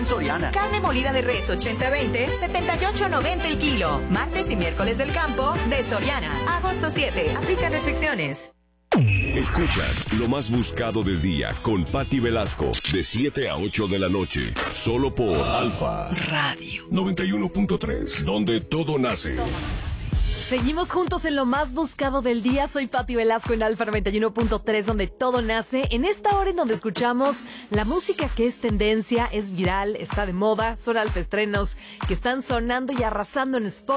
Soriana. Carne molida de res 80-20, 78.90 el kilo. Martes y miércoles del campo de Soriana. Agosto 7. Aplica restricciones. Escuchas lo más buscado del día con Patti Velasco de 7 a 8 de la noche. Solo por Alfa Radio 91.3, donde todo nace. Seguimos juntos en lo más buscado del día. Soy Patti Velasco en Alfa 91.3, donde todo nace. En esta hora en donde escuchamos la música que es tendencia, es viral, está de moda. Son alfaestrenos que están sonando y arrasando en Spotify.